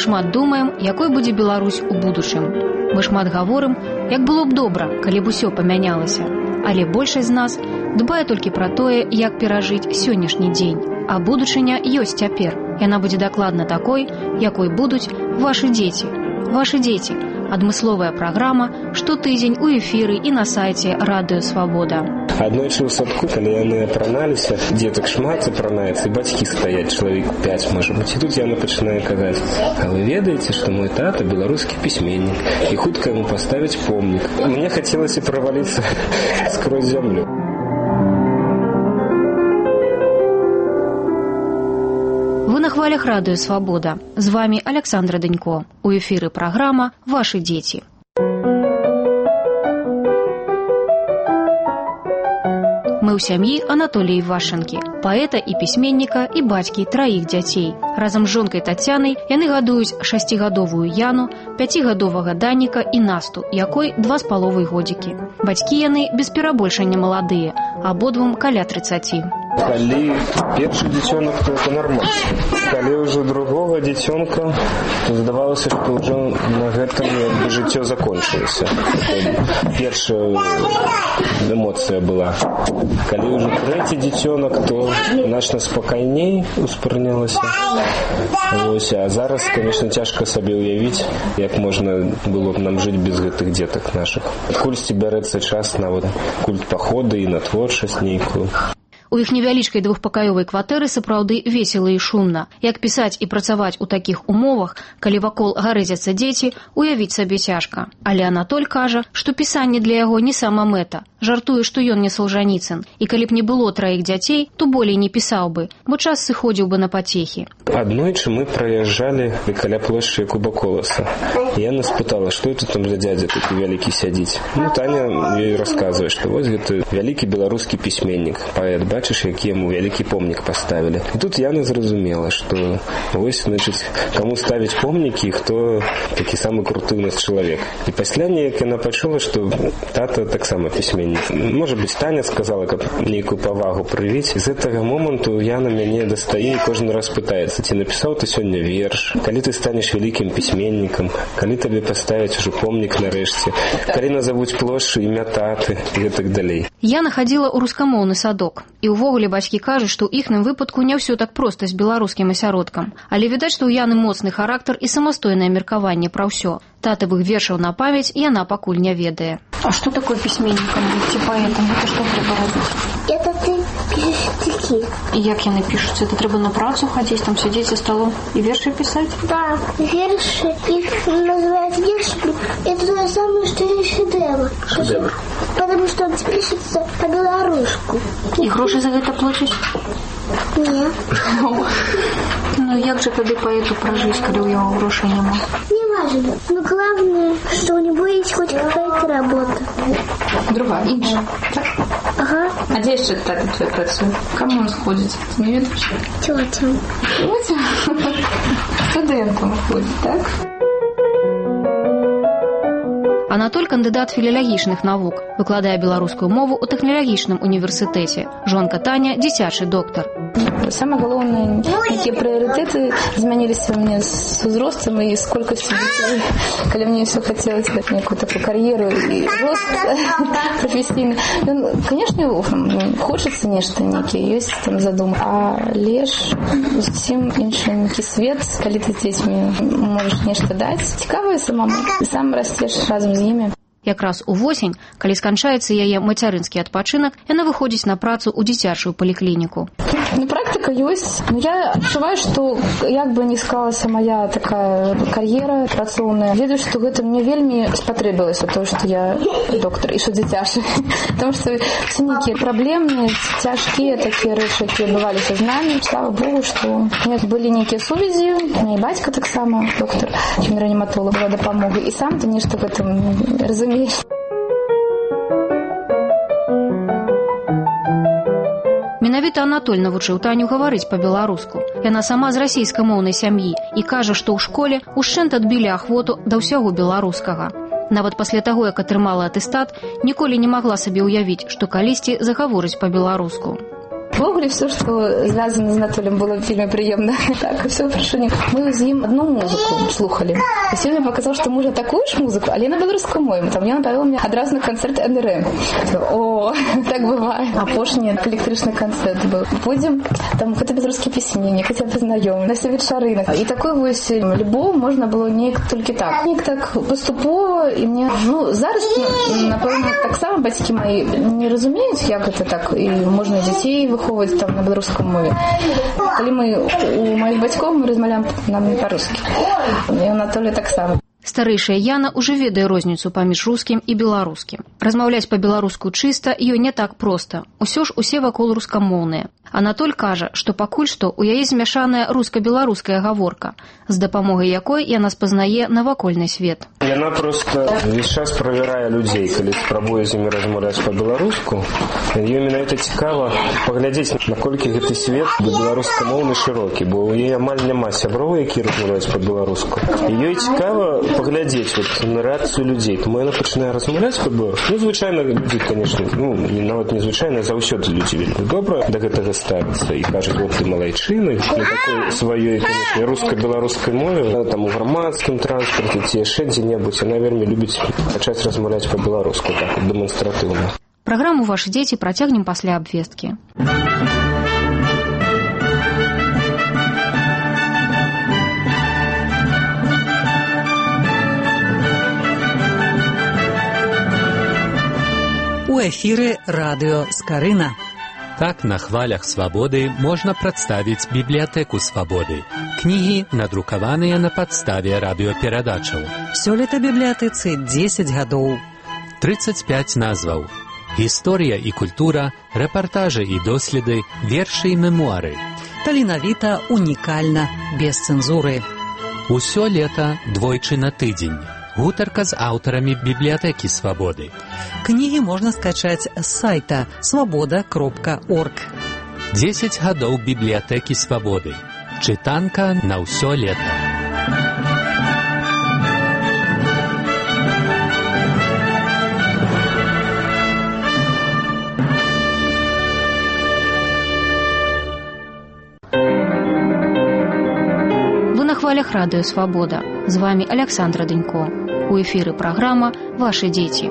шмат думаем, якой будзе Беларусь у будучым. Мы шмат гаворым, як было б добра, калі б усё памянялася. Але большасць з нас дбае толькі пра тое, як перажыць сённяшні дзень. А будучыня ёсць цяпер. Яна будзе дакладна такой, якой будуць вашы дзеці. Вашы дзеці. Адмысловая праграма штотыдзень у эфіры і на сайце Радыё Свабода. Аднойчы ў садку, калі яны апраналіся, дзетак шмат апранаецца, і бацькі стаяць, чалавек 5, можа быць. І тут яна пачынае казаць: «А вы ведаеце, што мой тата беларускі пісьменнік, і хутка яму паставяць помнік». Мне хацелася праваліцца скрозь зямлю. Вы на хвалях Радыё Свабода. З вами Александра Данько. У эфіры праграма «Вашы дзеці». Мы ў сям'і Анатолія Івашчанкі, паэта і пісьменніка і бацькі 3 дзяцей. Разам з жонкай Тацянай яны гадуюць 6гадовую Яну, 5гадовага Даніка і Насту, якой 2,5 годзікі. Бацькі яны без перабольшання маладыя, абодвум каля 30. Калі першы дзіцёнак, то это нормально. Калі ўжо другога дзіцёнка, то здавалася, што ўжо на гэтым жыццё закончылася. Першая эмоцыя была. Калі ўжо трэці дзіцёнак, то значна спакайней успрынялася. А зараз, конечно, цяжка сабе ўявіць, як можна было б нам жыць без гэтых дзетак нашых. Адкульсьці бярэцца час на культ паходы і на творчасць нейкую. У іх невялічкай двухпакаёвай кватэры сапраўды весела і шумна. Як пісаць і працаваць у такіх умовах, калі вакол гарэзяцца дзеці, уявіць сабе цяжка. Але Анатоль кажа, што пісанне для яго не сама мэта. Жартуе, што ён не Солжаніцын. І калі б не было 3 дзяцей, то болей не пісаў бы, бо час сыходзіў бы на пацехі. Аднойчы мы праязджалі каля плошчы Якуба Коласа. Яна спытала, што это там за дзядзя такі вялікі сядзіць. Таня ёй расказвае, што вось гэта вялікі беларускі пісьменнік, паэт, бачыш, які яму вялікі помнік паставілі. І тут Яна зразумела, што вось, значыць, каму ставіць помнікі, хто такі самы круты ў нас чалавек. І пасля неяк яна пачула, што тата таксама пісьменнік. Можа быць, Таня сказала, каб нейкую павагу прывіць. З гэтага моманту Яна мяне дастае і кожны раз пытаецца, ці напісаў ты сёння верш, калі ты станеш вялікім пісьменнікам, калі табе паставяць ужо помнік нарэшце, калі назавуць плошчу, імя таты і гэтак далей. Яна хадзіла ў рускамоўны садок. І ўвогуле бацькі кажуць, што ў іхным выпадку не ўсё так проста з беларускім асяродкам. Але відаць, што ў Яны моцны характар і самастойнае меркаванне пра ўсё. Татавых вершаў на памяць яна пакуль не ведае. А што такое пісьменнікам ці паэтам? Гэта што трэба рабіць? Это ты пішаш стихі. І як яны пішуцца? Это трэба на працу хадзіць, там сядзець за столом і вершы пісаць? Да, вершы. Их называют вершами. Это то же самое, что и шедевр. Шедевр. Потому что он пишется по-белорусски. І гроші за гэта плацяць? Нет. Ну як же тады паэту пражыць, калі ў яго грошай няма? Не важно. Но главное, что у него есть хоть какая-то работа. Другая, інша. Так? Ага. А де ще тата твоя працює? Кому він сходить? Ти не відиш? Тетям. Тетям? Студентам ходить, так? Анатоль кандыдат філалагічных навук, выкладае беларускую мову ў тэхналагічным універсітэце. Жонка Таня дзіцячы доктар. Самое главное, какие приоритеты изменились у меня с возрастом и с колькостью детей. Когда мне все хотелось дать некую такую карьеру и рост профессийный. Конечно, хочется нечто некие, есть там задумка. А лишь зовсім інший некий свет, коли ты с детьми можешь нечто дать. Цікавое самому. И сам растешь разом з ними. Якраз увосень, калі сканчаецца яе мацярынскі адпачынак, яна выходзіць на працу ў дзіцячую паліклініку. Ну, практика есть. Но я адчуваю, что як бы не склалася моя такая кар'ера працоўная, ведаю, што гэта мне вельмі спатрэбілася, то, што я доктар і што дзіцячы. Потому что все некие проблемные, цяжкія такія рэчы, якія бываліся з намі. Слава Богу, што у меня былі нейкія сувязі, у меня і бацька таксама доктар, хімія-рэаніматолог, была дапамога. І сам ты нешта в этом разумееш. Менавіта Анатоль навучыў Таню гаварыць па-беларуску. Яна сама з расійскамоўнай сям'і і кажа, што ў школе ушчэнт адбілі ахвоту да ўсяго беларускага. Нават пасля таго, як атрымала атэстат, ніколі не магла сабе ўявіць, што калісьці загаворыць па-беларуску. Ввогуле все, што звязана з Анатоліем, было вельмі прыемна. Так, все прошу. Мы з ім одну музыку слухали. І сёння паказаў, што можа такую ж музыку, але на беларускую мову. Там ён павёў мне адразу на канцэрт НРМ. О, так бывае. Апошні электрычны канцэрт быў. Пойдзем, там гэта беларускі пісьменнік, я пазнаём, на вечарынах. І такой вось любоў можна было неяк толькі так. Неяк так паступова, і мне, зараз, напэўна, таксама бацькі мои не разумеюць, як гэта так, і можна дзяцей выхоўваць там на беларускай мове. Калі мы у маіх бацькоў мы размаўляем нам не па-рускі. І Анатолій таксама. Старэйшая Яна ўжо ведае розніцу паміж рускім і беларускім. Размаўляць па-беларуску чыста ёй не так проста. Усё ж усе вакол рускамоўныя. Анатоль кажа, што пакуль што ў яе змяшаная руска-беларуская гаворка, з дапамогай якой яна спазнае навакольны свет. Яна проста весь час правярае людзей, калі спрабуе з імі размаўляць па-беларуску. Ёй менавіта цікава паглядзець, наколькі гэты свет беларускамоўны шырокі, бо ў яе амаль няма сяброў, якія размаўляюць па-беларуску. І ёй цікава паглядзець на рэакцыю людзей. Таму яна пачынае размаўляць па-беларуску. Звычайна людзі, канешне, нават незвычайна, заўсёды людзі вельмі добра да гэтага ставяцца і кажуць, вот ты малайчыны, на такой сваёй, канешне, руска-беларускай мове, там у грамадскім транспарце ці яшчэ дзе-небудзь, яна вельмі любіць пачаць размаўляць па-беларуску, так, дэманстратыўна. Праграму «Вашы дзеці» працягнем пасля абвесткі. У эфіры радыё Скарына. Так на хвалях свабоды можна прадставіць бібліятэку свабоды. Кнігі надрукаваныя на падставе радыёперадачаў. Сёлета бібліятэцы 10 гадоў. 35 назваў. Гісторыя і культура, рэпартажы і доследы, вершы і мемуары. Таленавіта, унікальна, без цэнзуры. Усё лета двойчы на тыдзень. Гутарка з аўтарамі бібліятэкі свабоды. Кнігі можна скачаць з сайта свабода.орг. 10 гадоў бібліятэкі свабоды. Чытанка на ўсё лета. Вы на хвалях радыё «Свабода». З вами Александра Дынько. У эфіры праграма «Вашы дзеці».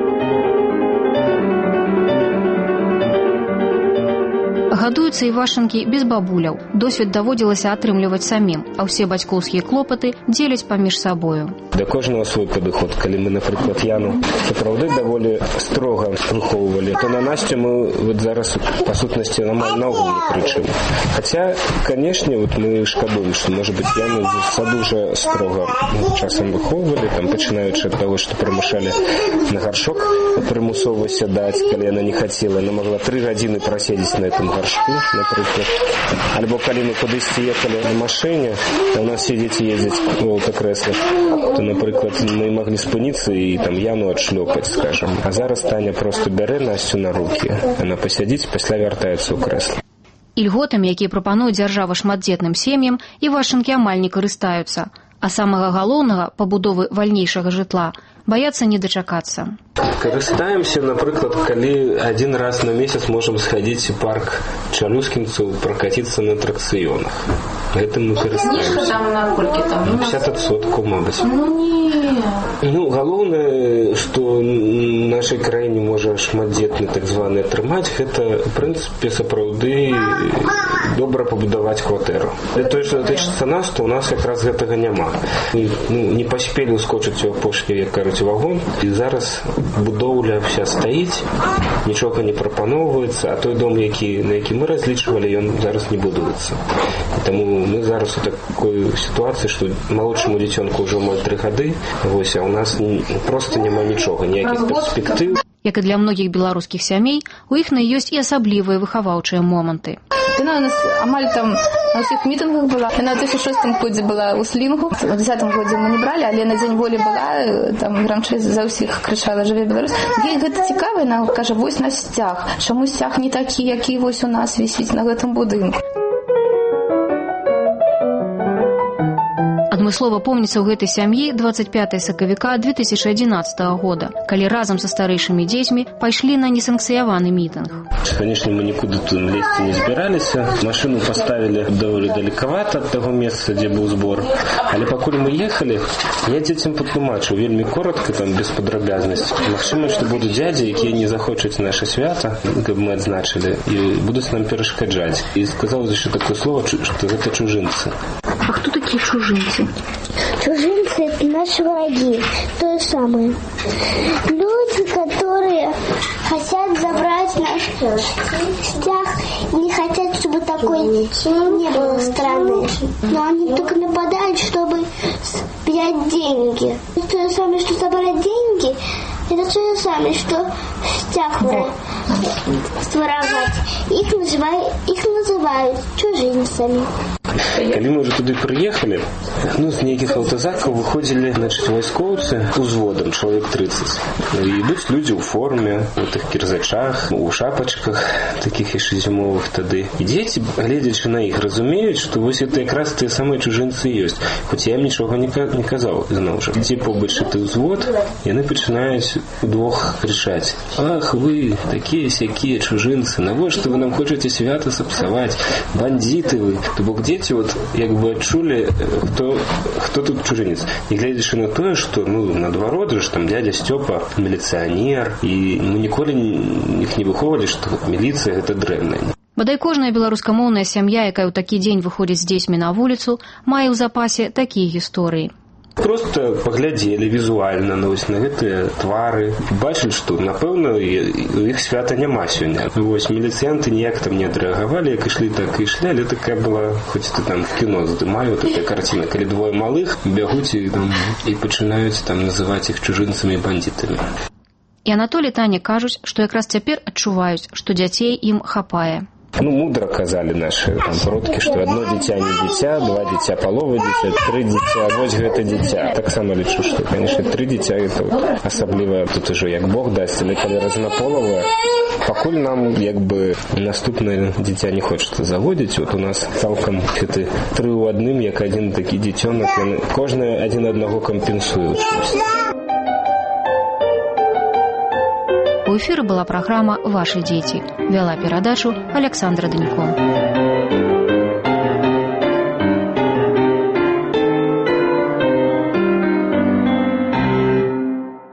Гадуюцца івашчанкі без бабуляў. Досвед даводзілася атрымліваць самім, а ўсе бацькоўскія клопаты дзеляць паміж сабою. Да кожнага свой падыход. Калі мы, напрыклад, Яну сапраўды даволі строга выхоўвалі, то на Насцю мы зараз, па сутнасці, наогул не крычым. Хаця, канешне, мы шкадуем, што, можа быць, Яну з саду уже строга часам выхоўвалі, там, пачынаючы ад таго, што прымушалі на гаршок прымусова сядаць, калі яна не хацела. Яна магла 3 гадзіны праседзець на этом гаршку, напрыклад. Альбо калі мы кудысьці ехалі на машыне, а у нас все дзеці ездзяць у аўтакрэслах, то, напрыклад, мы маглі спыніцца і там Яну адшлёпаць, скажам. А зараз Таня проста бярэ Насцю на рукі. Яна пасядзіць, пасля вяртаецца ў крэсла. Ільготамі, якія прапануюць дзяржава шматдзетным сем'ям, івашчанкі амаль не карыстаюцца. А самага галоўнага, пабудовы вальнейшага жытла, баяцца не дачакацца. Карыстаемся, напрыклад, калі один раз на месяц можам схадзіць у парк Чалюскінцу, пракаціцца на атракцыёнах. Гэтым мы карыстаемся. Кніжка там на колькі там? 50%, мабыць. Не. Галоўнае, што нашай краіне можа шматдзетны так званы атрымаць, гэта, в прынцыпе, сапраўды добра пабудаваць кватэру. Для той, што датычыцца нас, то ў нас якраз гэтага няма. Не паспелі ўскочыць у апошні, як кажуць, вагон, і зараз будоўля вся стаіць, нічога не прапаноўваецца, а той дом, на які мы разлічвалі, ён зараз не будуецца. І таму мы зараз у такой сітуацыі, што малодшаму дзіцёнку ўжо 3 гады, вось, а ў нас проста няма нічога, ніякіх перспектыў. Як і для многіх беларускіх сямей, у іх ёсць і асаблівыя выхаваўчыя моманты. Яна у нас амаль там на ўсіх мітынгах была. Яна ў 2006 годзе была ў слінгу. У 2010 годзе мы не бралі, але на дзень волі была, там грамчэй за ўсіх крычала «Жыве Беларусь». Ей гэта цікава, яна кажа, вось на сцяг. Чаму сцяг не такі, які вось у нас вісіць на гэтым будынку? Выслова помніцца ў гэтай сям'і 25 сакавіка 2011 года, калі разам са старэйшымі дзецьмі пайшлі на несанкцыяваны мітынг. Конечно, мы никуда тут лезть не збираліся. Машину поставили довольно далекавато от того места, где был сбор. Але пакуль мы ехали, я дзецям патлумачыў вельмі коротко, там, без падрабязнасцей. Магчыма, што будуць дзядзі, якія не захочуць наше свята, каб мы адзначылі, і будуць нам перашкаджаць. І сказаў яшчэ такое слово, што гэта чужынцы. А кто такие чужинцы? Чужинцы – это наши враги, то же самое. Люди, которые хотят забрать наш стяг, не хотят, чтобы такой не было страны. Но они только нападают, чтобы взять деньги. Это то же самое, что забрать деньги, это то же самое, что стяг своровать. Их называют чужинцами. Калі мы ўжо туды прыехалі, з нейкіх аўтазакаў выходзілі, вайскоўцы узводам, чалавек 30. І ідуць людзі ў форме, у тых кірзачах, у шапачках, такіх яшчэ зімовых тады. І дзеці, гледзячы на іх, разумеюць, што вось это якраз тыя самыя чужынцы ёсць. Хоць я ім нічога не казаў, зноў жа. Дзе побач ты ўзвод, яны пачынаюць удвох крычаць: «Ах, вы, такія-сякія чужынцы, навошта вы нам хочаце свята сапсаваць? Бандіты вы!» То бок дзеці як бы адчулі, хто тут чужынец. І гледзячы на тое, што наадварот жа там дядя Стёпа міліцыянер, і мы ніколі іх не выхоўвалі, што міліцыя гэта дрэнная. Бадай кожная беларускамоўная сям'я, якая ў такі дзень выходзіць з дзецьмі на вуліцу, мае ў запасе такія гісторыі. Просто паглядзелі візуальна на гэтыя твары, бачылі, што, напэўна, у іх свята няма сёння. Вось міліцыянты ніяк там не адрэагавалі, як ішлі, так і ішлі, але такая была, хоць ты там в кіно здымаю, такая карціна, калі двое малых бягуць і пачынаюць там называць іх чужынцамі і бандітамі. І Анатолій, Таня кажуць, што якраз цяпер адчуваюць, што дзяцей ім хапае. Мудро казали наши продки, что одно дитя не дитя, два дитя полова дитя, три дитя, вось гэта дитя. Так само лічу, что, конечно, три дитя это особливо тут уже як Бог даст, или коли разнополовое. Пакуль нам як бы наступное дитя не хочется заводить, вот у нас цалкам это три у одним, як один такі дитёнок, кожны один одного компенсует. У эфіры была праграма «Ваши дети». Вяла перадачу Александра Данько.